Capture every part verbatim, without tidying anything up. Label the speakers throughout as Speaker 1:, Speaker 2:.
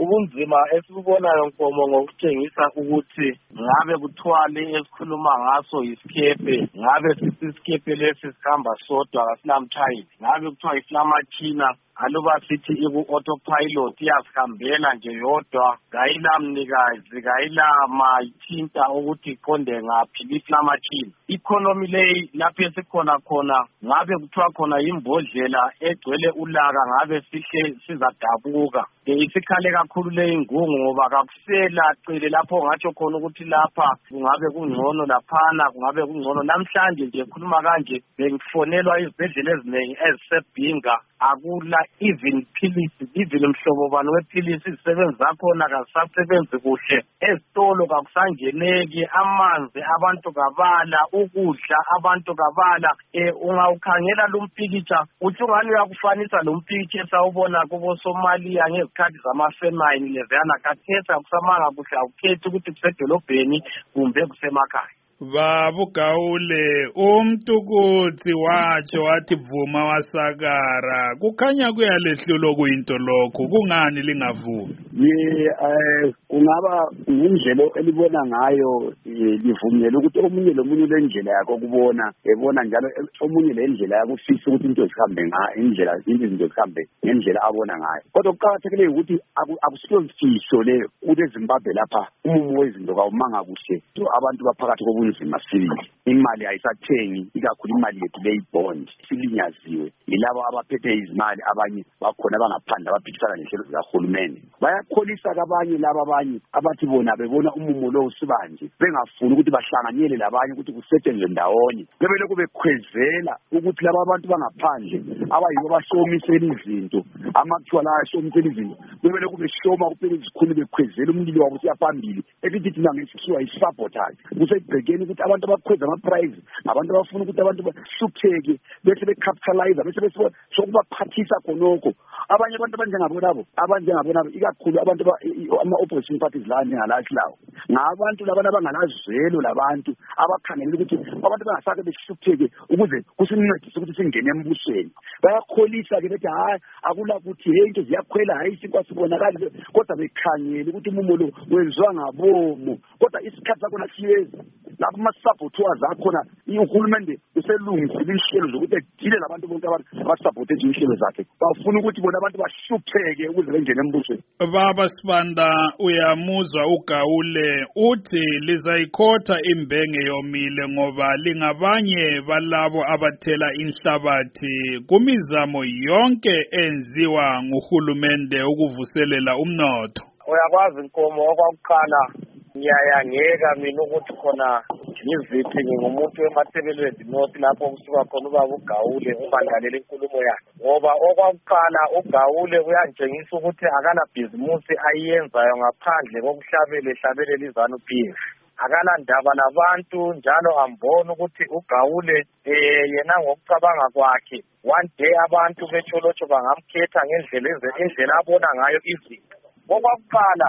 Speaker 1: ubunzima esikubonayo Nkomo ngokutshengisa ukuthi ngabe kuthwale esikhuluma ngaso isikhepe, ngabe sisikhepe lesi sihamba sodwa kasinamthayeli, ngabe kuthiwa iflamatshina aluba sithi iku-autopilot iyasihambela nje yodwa, kayilamnikazi, kayilamathinta ukuthi iqonde ngaphi iflamatshina. Economy leyi lapho esikhona khona ngabe kuthiwa khona imbodlela egcwele ulaka ngabe sihle sizadabuka. Isikhale kakhulu leyi ingungu ngoba kakusela cele lapho ngatsho khona ukuthi lapha kungabe kungcono, laphana kungabe kungcono. Namhlanje nje khuluma kanje bengifonelwa izibhedlela eziningi ezisebhinga, akula even philisi, even mhlobo bani wephilisi izisebenzi zakhona kazisasebenzi kuhle, ezitolo kakusangeneki, amanzi abantu kabala, ukudla abantu kabala. Eh ungawukhangela lo mpikitsha uthi ungani uyakufanisa lo mpikitsha esawubona kubo Somalia ngezikhathi zamafemine lezana, khathesi akusamanga kuhle, awukhethi ukuthi kusedolobheni kumbe kusemakhaya.
Speaker 2: Babu Gaule, umntu kuthi watsho wathi vuma wasakara, kukhanya kuyalehlulo kuyinto lokho, kungani lingavumi?
Speaker 3: Ye eh kungaba indlela elibona ngayo livumela ukuthi omunye lomunye lendlela yakho kubona, ebona njalo omunye lendlela yakufisa ukuthi into zihambe ngayo, indlela izinto zihambe ngendlela abona ngayo. Kodwa kuqakathekile ukuthi akusiyomfihlo le ukuthi eZimbabwe lapha umumo wezinto kawumanga kuhle, abantu baphakathi kobunzima sibili. Imali ayisathengi, ikakhulu imali yethu leyibond silinyaziwe yilabo abaphethe izimali, abanye bakhona bangaphandle abaphikisana nehlelo zikahulumeni. Bayakholisa abanye laba abanye abathi bona bebona umumo lo usibanje, bengafuni ukuthi bahlanganyele labanye ukuthi kusetshenzwe ndawonye. Bebele kube khwezela ukuthi laba abantu bangaphandle abayibo bashomisela izinto, amathuala ashomisela izinto, bebele kube shoma kuphela izikhulu bekhwezela umlilo wabo siyaphambili. Ekithi thina ngesikuwa isabotage kusebhekeni ukuthi abantu abakhweza ama-prize, abantu abafuna ukuthi abantu bashupheke bese becapitalize, bese bese sokubaphathisa khonokho. Abanye abantu abanjengabo labo, abanjengabo nabo ikakhulu abantu ama-opposition parties la njengalathi lawo, ngabantu labana abangalazwelo labantu abakhangelela ukuthi abantu bangasake beshupheke ukuze kusincedise ukuthi singene embusweni. Bayakholisa ke bethi hayi akula ukuthi hey into ziyakhwela, hayi sinkwa sibonakala, kodwa bekhangela ukuthi umumo lo wenziwa ngabomo. Kodwa isikhathi sakho siyeza lapho ama-saboteurs akhona, uhulumende uselungisile inhlelo zokuthi edile labantu bonke abasabote inhlelo zakhe, bafuna ukuthi bona abantu bashupheke ukuze bengene embusweni.
Speaker 2: Baba Sibanda, uyamuzwa uGaule uthi lizayikhotha imbenge yomile ngoba lingabanye balabo abathela inhlabathi kumizamo yonke enziwa nguhulumende ukuvuselela umnotho.
Speaker 1: Uyakwazi Nkomo, okwakuqala ngiyayangeka mina ukuthi khona ngiziphi ngingumuntu wemathebelweni north lapho kusuka khona ubaba uGaule ubandalela inkulumo yakhe, ngoba okwakuqala uGaule uyangitshengisa ukuthi akana bhizimusi ayenzayo ngaphandle kokuhlabela ehlabelela izanu P F. Akala ndaba nabantu, njalo ambona ukuthi uGaule eh yena ngokucabanga kwakhe one day abantu becholotsho bangamkhetha ngendlela indlela abona ngayo izinto. Okwakuqala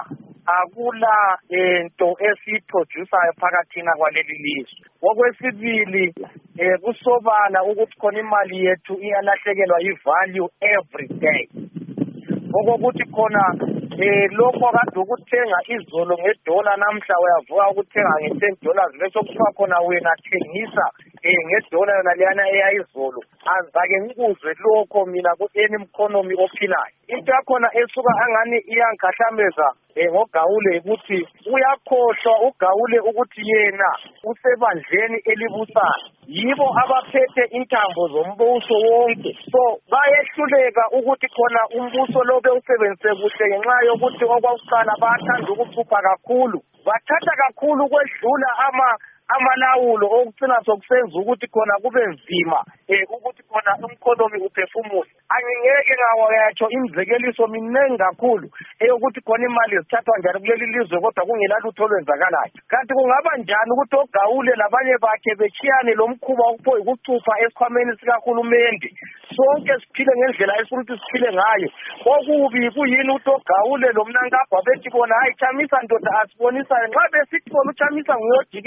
Speaker 1: akula into esiproducer phakathina kwaleli lizwe. Okwesibili eh kusobala ukuthi khona imali yethu iyalahlekelwa ivalue every day. Okokuthi khona eh lokho kade ukuthenga izolo ngedola namhla uyavuka ukuthenga nge-ten dollars bese kuthiwa khona wena thengisa eh ngedola yona leyana eyayizolo. Azake ngikuzwe lokho mina ku-any economy ophilayo. Into yakhona esuka angani iyankahlameza eh ngoGaule ukuthi uyakhohlwa uGaule ukuthi yena usebandleni elibusayo, yibo abaphethe intambo zombuso wonke. So bayehluleka ukuthi khona umbuso lo bewusebenzise kuhle ngenxa yokuthi okwakuqala bathanda ukuphupha kakhulu, bathatha kakhulu kwedlula ama amalawulo okugcina sokusenza ukuthi khona kube nzima eh ukuthi khona umkhonomi uphefumule. Angingeke ngawayatsho imizekeliso minengi kakhulu eyokuthi khona imali zithathwa njalo kuleli lizwe kodwa kungela lutho olwenzakalayo. Kanti kungaba njani ukuthi oGaule labanye bakhe bechiyane lo mkhuba okupho ukucupha esikhwameni sikahulumende, sonke siphile ngendlela esithi siphile ngayo? Okubi kuyini ukuthi oGaule lo mnankabha bethi bona hayi chamisa ndoda asibonisa nxa besithi bona uchamisa nguyodiki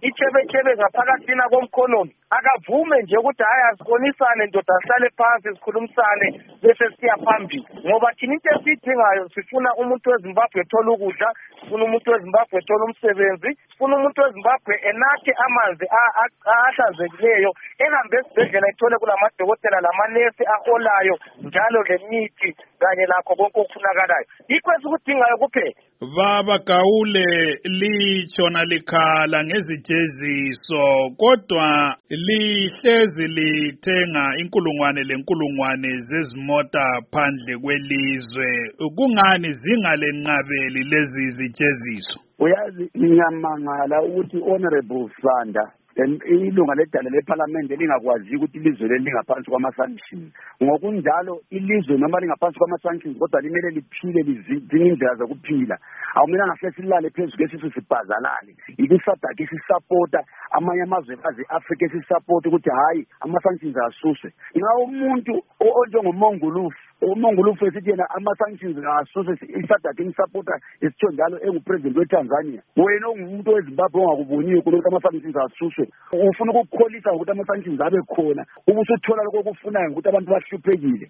Speaker 1: ichebechebe ngaphakathina komkhonomi akavume nje ukuthi hayi asibonisane ndoda sihlale phansi sikhulumisane bese siya phambili ngoba thina into esiyidingayo sifuna umuntu weZimbabwe ethola ukudla sifuna umuntu weZimbabwe ethola umsebenzi sifuna umuntu weZimbabwe enakhe amanzi ahlanzekileyo ehambe esibhedlela ethole kulamadokotela lamanesi aholayo njalo lemithi kanye lakho konke okufunakalayo yikho esikudingayo kuphela.
Speaker 2: Baba Gaule litshona likhala ngezijeziso kodwa lihlezi lithenga inkulungwane lenkulungwane zezimota phandle kwelizwe kungani zingalenqabeli lezi zijeziso?
Speaker 3: Uyazi ngiyamangala ukuthi Honorable Sibanda ilunga ledala leParliament lingakwazi ukuthi ilizwe leli lingaphansi kwama-sanctions ngokunjalo ilizwe noma lingaphansi kwama-sanctions kodwa limele liphile lidinga indlela zokuphila awumelanga hle silale phezu kwesisu sibhazalale ikusada ke sisapota amanye amazwekazi e-Afrika esisapota ukuthi hayi ama-sanctions asuswe ngawo umuntu onjengomongulufu umongulufu esithi yena ama-sanctions asuswe isada ke isapota esitho njalo engupresident weTanzania wena ungumuntu weZimbabwe ongakuboniyo ukuthi ama-sanctions asuswe ufuna ukukholisa ukuthi ama-sanctions abe khona ubusuthola lokho okufunayo ukuthi abantu bahluphekile